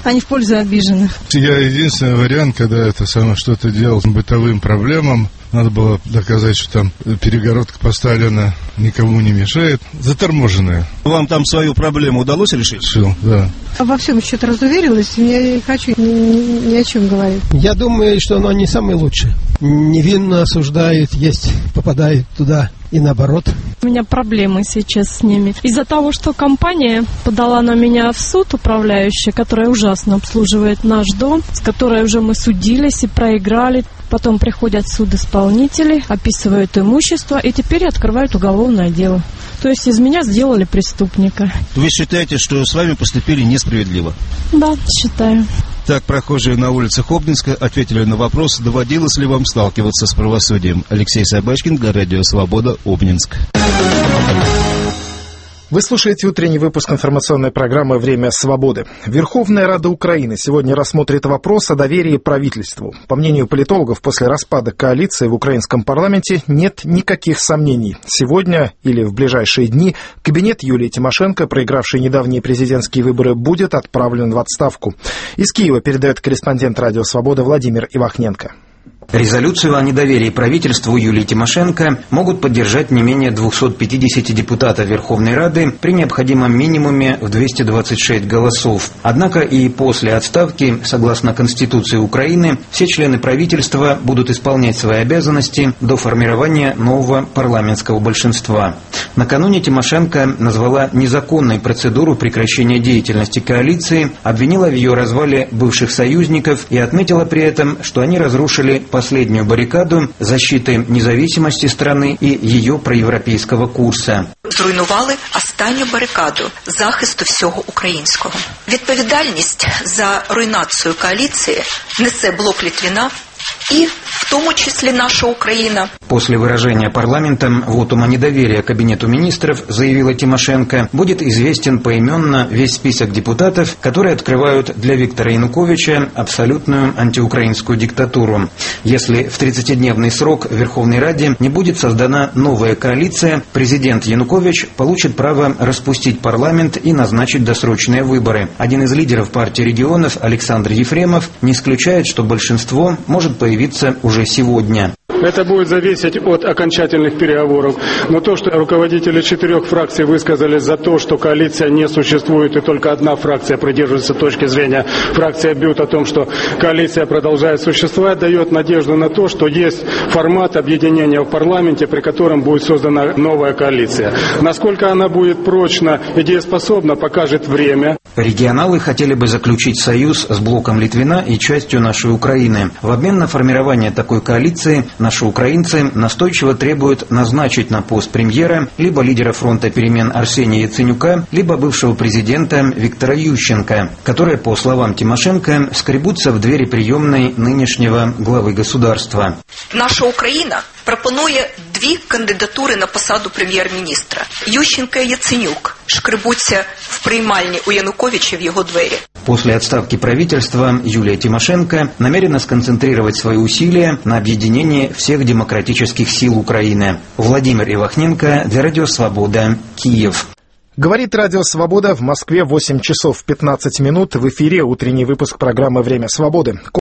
а не в пользу обиженных. Я единственный вариант, когда это самое что-то делал бытовым проблемам, надо было доказать, что там перегородка поставлена, никому не мешает, заторможенная. Вам там свою проблему удалось решить? Решил, да. Во всем что-то разуверилась, я не хочу ни о чем говорить. Я думаю, что оно не самое лучшее. Невинно осуждают, есть, попадают туда и наоборот. У меня проблемы сейчас с ними. Из-за того, что компания подала на меня в суд, управляющая, которая ужасно обслуживает наш дом, с которой уже мы судились и проиграли. Потом приходят судисполнители, описывают имущество и теперь открывают уголовное дело. То есть из меня сделали преступника. Вы считаете, что с вами поступили несправедливо? Да, считаю. Так прохожие на улицах Обнинска ответили на вопрос, доводилось ли вам сталкиваться с правосудием. Алексей Собачкин для Радио Свобода, Обнинск. Вы слушаете утренний выпуск информационной программы «Время свободы». Верховная Рада Украины сегодня рассмотрит вопрос о доверии правительству. По мнению политологов, после распада коалиции в украинском парламенте нет никаких сомнений. Сегодня или в ближайшие дни кабинет Юлии Тимошенко, проигравшей недавние президентские выборы, будет отправлен в отставку. Из Киева передает корреспондент «Радио Свобода» Владимир Ивахненко. Резолюцию о недоверии правительству Юлии Тимошенко могут поддержать не менее 250 депутатов Верховной Рады при необходимом минимуме в 226 голосов. Однако и после отставки, согласно Конституции Украины, все члены правительства будут исполнять свои обязанности до формирования нового парламентского большинства. Накануне Тимошенко назвала незаконной процедуру прекращения деятельности коалиции, обвинила в ее развале бывших союзников и отметила при этом, что они разрушили последнюю барикаду защиты независимости страны і її проєвропейського курсу. Зруйнували останню барикаду захисту всього українського. Відповідальність за руйнацію коаліції несе блок Литвина и в том числе наша Украина. После выражения парламентом вотума недоверия Кабинету министров, заявила Тимошенко, будет известен поименно весь список депутатов, которые открывают для Виктора Януковича абсолютную антиукраинскую диктатуру. Если в 30-дневный срок в Верховной Раде не будет создана новая коалиция, президент Янукович получит право распустить парламент и назначить досрочные выборы. Один из лидеров партии регионов, Александр Ефремов, не исключает, что большинство может появиться уже сегодня. Это будет зависеть от окончательных переговоров. Но то, что руководители 4 фракций высказались за то, что коалиция не существует и только одна фракция придерживается точки зрения, фракция БЮТ, о том, что коалиция продолжает существовать, дает надежду на то, что есть формат объединения в парламенте, при котором будет создана новая коалиция. Насколько она будет прочна и дееспособна, покажет время. Регионалы хотели бы заключить союз с блоком Литвина и частью нашей Украины. В обмен на формирование такой коалиции наши украинцы настойчиво требуют назначить на пост премьера либо лидера фронта перемен Арсения Яценюка, либо бывшего президента Виктора Ющенко, которые, по словам Тимошенко, скребутся в двери приемной нынешнего главы государства. Наша Україна пропонує 2 кандидатури на посаду прем'єр-міністра. Ющенко і Яценюк шкребуться в приймальні у Януковича в его двери. После отставки правительства Юлия Тимошенко намерена сконцентрировать свои усилия на объединении всех демократических сил Украины. Владимир Ивахненко для Радио Свобода, Киев. Говорит Радио Свобода, в Москве 8 часов 15 минут. В эфире утренний выпуск программы «Время свободы».